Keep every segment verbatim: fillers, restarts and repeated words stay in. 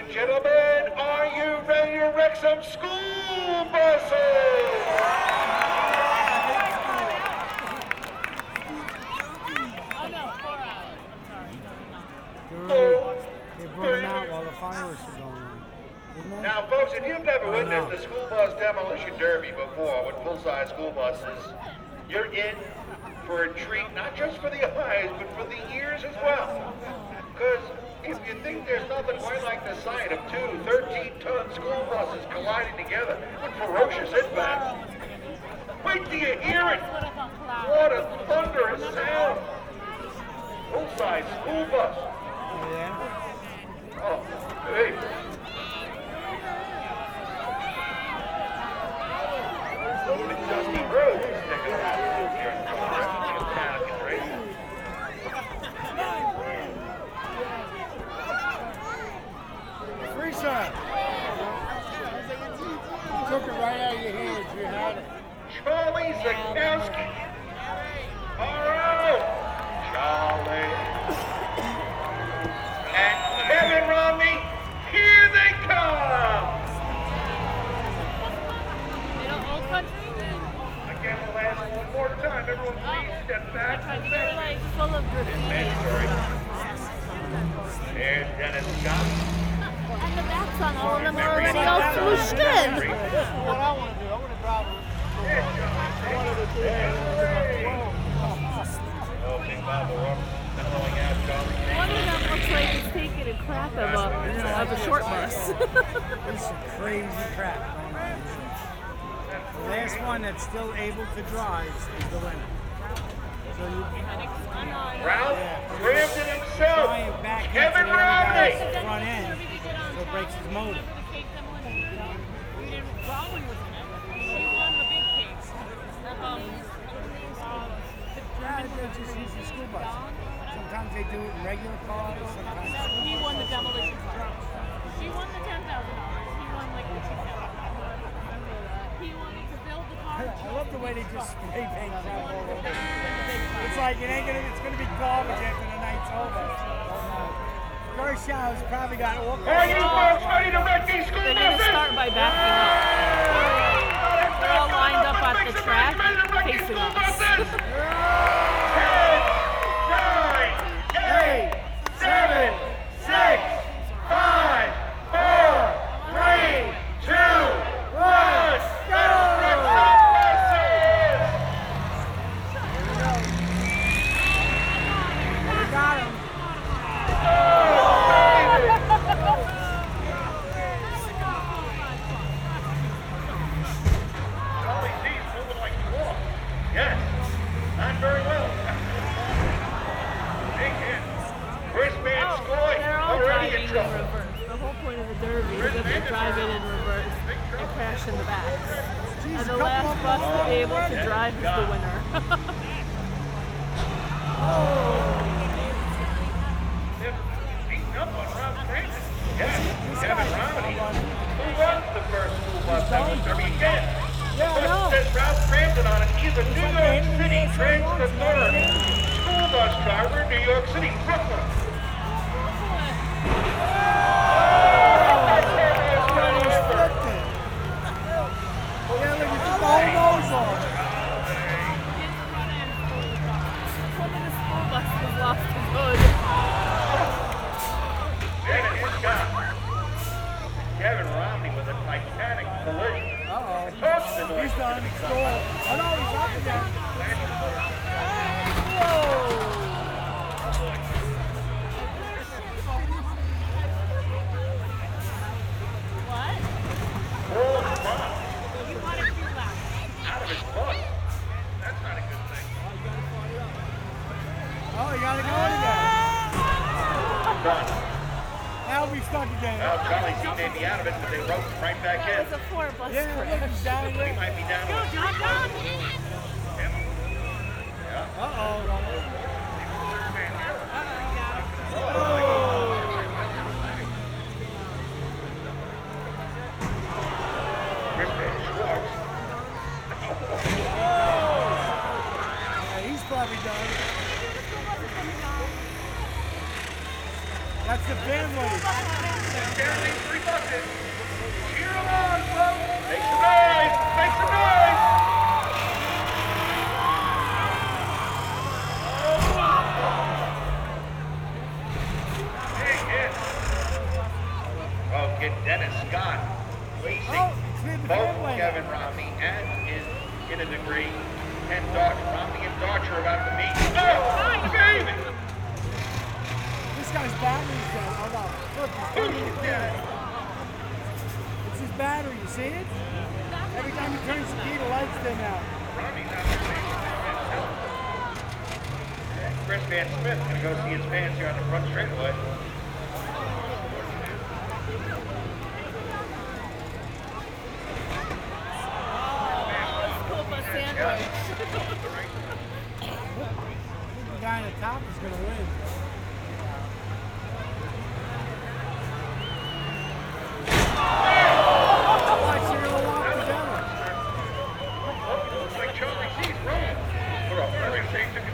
and gentlemen, are you ready to wreck some school buses? They brought them out while the fireworks were going on. Didn't they? Now, folks, if you've never Oh, witnessed no. the school bus demolition derby before with full-size school buses, you're in for a treat, not just for the eyes, but for the ears as well. Because if you think there's nothing quite like the sight of two thirteen-ton school buses colliding together with ferocious impact, wait till you hear it. What a thunderous sound. Full-size school bus. Oh, yeah? Oh, hey. Open dusty roads sticking out here in Colorado, country. Teresa! You took it right out of your hands. You had it. Charlie Zakowski. All right. Charlie. And Kevin Romney, here they come! Again, we'll ask one more time. Everyone, please step back. They're like full of graffiti. Mandatory. There's Dennis Scott. And the backs on all of them are already all swooshed in. What I want to do, I want to drive Oh, Big Bob O'Rourke mellowing out, Charlie. One of them looks like he's taking a crap of a, of a short bus. This is crazy crap. The last one that's still able to drive is the winner. So you Ralph Crampton himself, flying back Kevin into the other Romney. guy's front end, so it breaks his motor. Yeah, they're just using school buses. Sometimes they do it in regular cars, sometimes. He won the demolition car. She won the ten thousand dollars. He won like the two thousand dollars. He wanted to build the car. I love the way they just spray paint crap all over. It's like it ain't gonna. It's gonna be garbage after the night's over. Gershow's probably got all Are you folks ready to wreck these school They're going to buses? start by backing up. They're all lined up at the track, facing us. ten, nine, eight, seven, six, five, four, three, two, one, go! Wreck some buses! We got him. Charlie D's moving like you walk. Yes, not very well. Big hit. Chris Van Scoy They're all already driving in in trouble. reverse. The whole point of the derby is that they drive in in reverse and crash in the back. And the last bus to be able to drive is the winner. Beating up on Ralph Crampton. Yes, Kevin Romney, who runs the first school bus cemetery again. The bus says Ralph Crampton on it. He's a New York City Transit Authority school bus driver in New York City, Brooklyn. Yeah, look, you took the whole nose off. One of the school buses lost his hood. Dennis Scott. Kevin Romney with a Titanic collision. Uh-oh. Toast the noise. He's done. He's cool. Oh, no, he's up again. What? Rolls bomb You want it too loud. out of his bus. That's not a good thing. Oh, you gotta go again. Done. Now we stuck again. Well, Charlie C may be out of it, but they roped him right back That in. was a four bus Yeah, look, crash. he's down He again. might be down to a John, John. Uh-oh. Chris Van Schwartz. Yeah, he's probably done. That's the family. Down these three buses. Cheer them on, folks. Make some noise. Make some noise. Hey, kid. Oh, get Dennis Scott racing. Oh, it's the Both family. Kevin Romney and in, in a degree, and Dodge. Romney and Dodge are about to meet. Oh, baby! This guy's battery's dead. Hold on. Look, he's turning the key. It's his battery, you see it? Every time he turns the key, the lights dim out. Romney's out there racing. Chris Van Smith gonna go see his fans here on the front straightaway. Sandwich. The guy on the top is going to win. Watch, you're going to walk together. Looks like Charlie C's wrong. We're off very safe to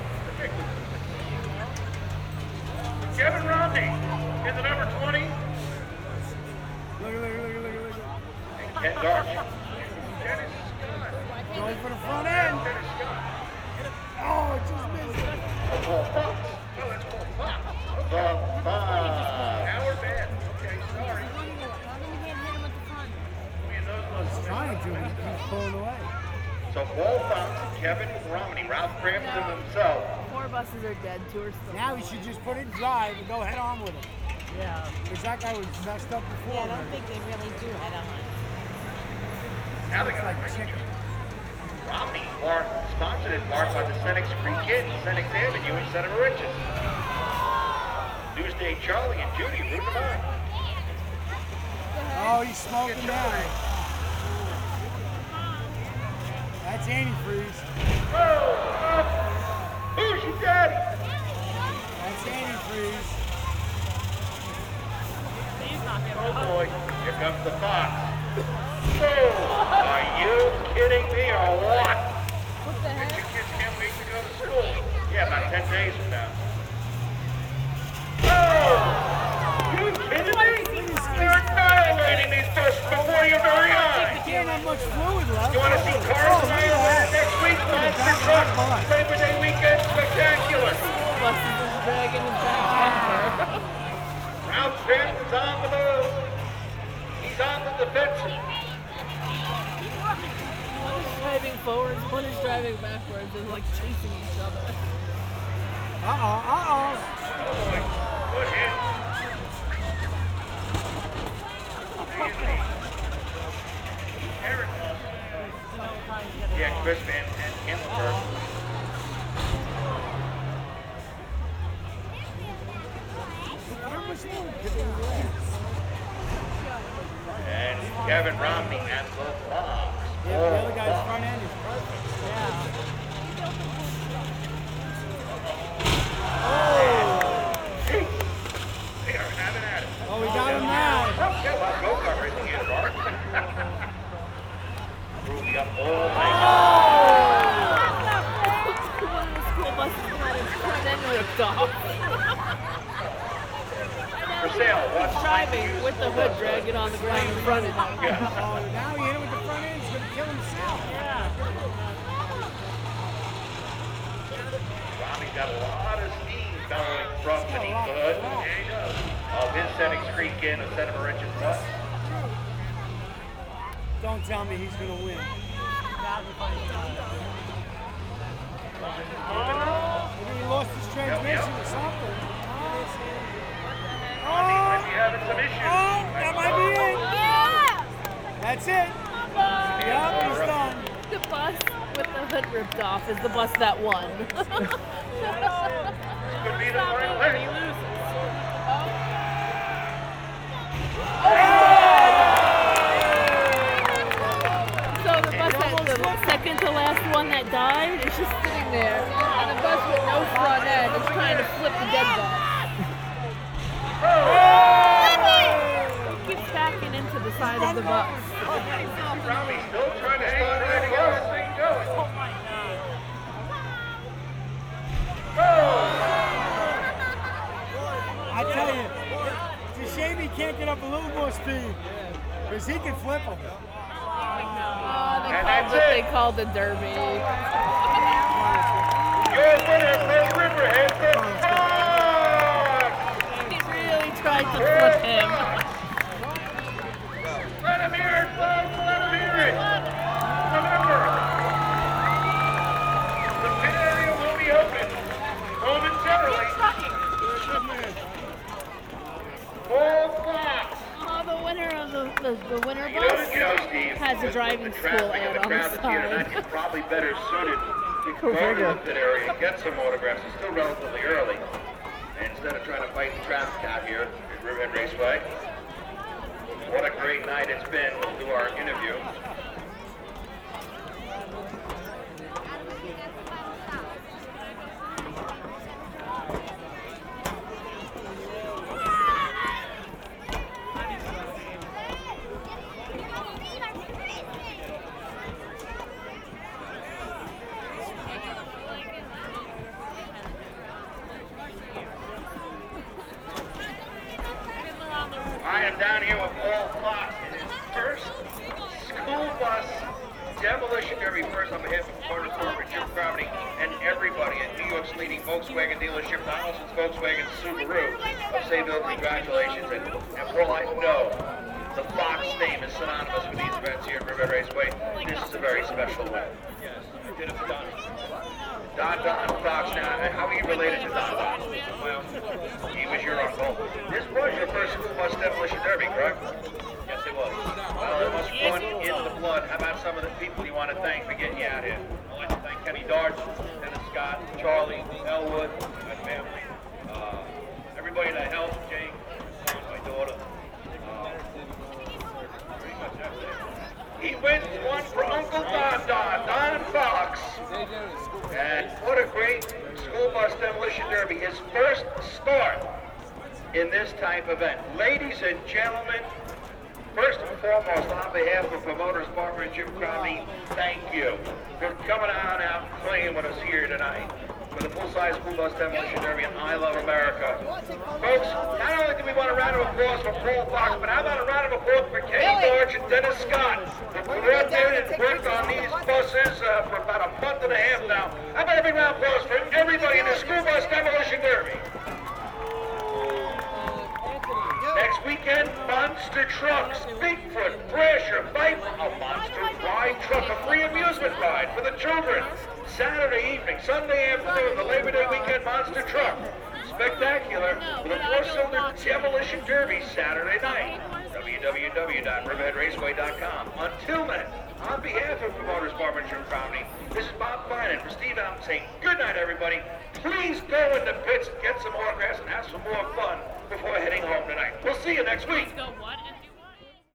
Kevin Romney in the number twenty. Look, look, look, look, look, look. And Ken Darch. Dennis Scott. Going for the front end. Dennis Scott. Oh, it just missed it. Oh, Fox. Oh, that's called Fox. The Fox. Howard Band. Okay, sorry. He's trying to, but he keeps pulling away. So Paul Fox, Kevin Romney, Ralph Crampton himself. Four buses are dead, two are still. Now he should just put it in drive and go head on with it. Yeah. Because that guy was messed up before. Yeah, I don't think they really do head on. Now they It's got like chicken. Romney, or sponsored in part by the Senex Free Kids, Senex Avenue in Center Riches. Newsday Charlie and Judy rooting them on. Oh, he's smoking now. That's antifreeze. Oh, oh, who's your daddy? That's antifreeze. Oh boy, here comes the Fox. Oh, are you kidding me or what? What the Your heck? kids can't wait to go to school. Yeah, about ten days from now. Oh, you kidding me? You're annihilating these buses before your very eyes. He can't have much fluid left. You want to see cars Oh, look at around that. next week? Look at Monster that Truck black bar. Labor Day weekend spectacular. Buses is dragging his back bumper. Ralph Crampton's on the move. He's on the defensive. One is driving forwards, one is driving backwards, and like chasing each other. Uh-oh, uh-oh. Oh boy, good hit. Eric. Yeah, Chris Van and Himmelberg. And Kevin Romney and the Fox. Yeah, the other guy's front end is perfect. Yeah. They are having at it. Oh, we got him now. Yeah, well, go-kart racing here, Bart. Ruby up all night. One of the school buses got his front end ripped off. For sale, what's Driving with the hood dragging on the ground in front of him. Yeah. Oh, now he hit him with the front end. He's going to kill himself. Yeah. Robbie's got a lot of steam bellowing from beneath the hood. There he goes. Of his Senex Creek in a Center Riches bus. Don't tell me he's going to win. Maybe he lost his transmission or something. Robbie might be having some issues. Oh, that might be it. That's it. Yep, he's done. The bus with the hood ripped off is the bus that won. Could be the final lane. So the bus that the second to last one that died is just sitting there, and the bus with no front end is trying to flip the dead bus. He keeps backing into the side of the bus. Robbie's still trying to start anything else. Thing going. I tell you, it's a shame he can't get up a little more speed. Because he can flip them. Oh, they And called that's what it. they called the Derby. Your winner from Riverhead, the Fox! He really tried to flip him. Let him hear it, folks! Let him hear it! Remember, the pit area will be open momentarily. Full Fox! Oh, the winner of the, the, the winner You know, bus you know, Steve, has a with driving the school traffic and ad the on the crowd that's here tonight, side. you're probably better suited to go to the pit area and get some autographs. It's still relatively early. And instead of trying to fight the traffic out here at Riverhead Raceway, what a great night it's been. We'll do our interview. I am down here with Paul Fox in his first school bus demolition derby. First, on behalf of Motorsport, Jim Cromney, and everybody at New York's leading Volkswagen dealership, Donaldson's Volkswagen Subaru of Sayville, congratulations. And, and Paul, I know the Fox name is synonymous with these events here at Riverhead Raceway. This is a very special one. Did it for Don. Don Don Fox. Now, how are you related to Don Don? Well, he was your uncle. This was your first school bus demolition derby, correct? Yes, it was. Well, it must run in the blood. How about some of the people you want to thank for getting you out here? I'd like to thank Kenny Dart, Dennis Scott, Charlie, Elwood, my family, uh, everybody that helped, Jake, my daughter. Uh, pretty much that's it. He wins one for Uncle Don Don, Don Fox. And what a great school bus demolition derby. His first start in this type of event. Ladies and gentlemen, first and foremost, on behalf of promoters Barbara and Jim Cromney, thank you for coming on out and playing with us here tonight for the full-size school bus demolition derby in I Love America. Folks, not only do we want a round of applause for Paul Fox, but how about a round of applause for Kenny Dorch and Dennis Scott, who brought in and worked on these buses uh, for about a month and a half now. How about a big round of applause for everybody in the school bus demolition derby? Next weekend, monster trucks, Bigfoot, Thrasher, Viper, a monster ride truck, a free amusement ride for the children. Saturday evening, Sunday afternoon, the Labor Day weekend monster truck. Spectacular with a four-cylinder demolition derby Saturday night. w w w dot riverhead raceway dot com. Until then, on behalf of promoters Barbara and Jim Cromney, this is Bob Finan for Steve Allen saying good night, everybody. Please go in the pits and get some autographs and have some more fun before heading home tonight. We'll see you next week. Go what?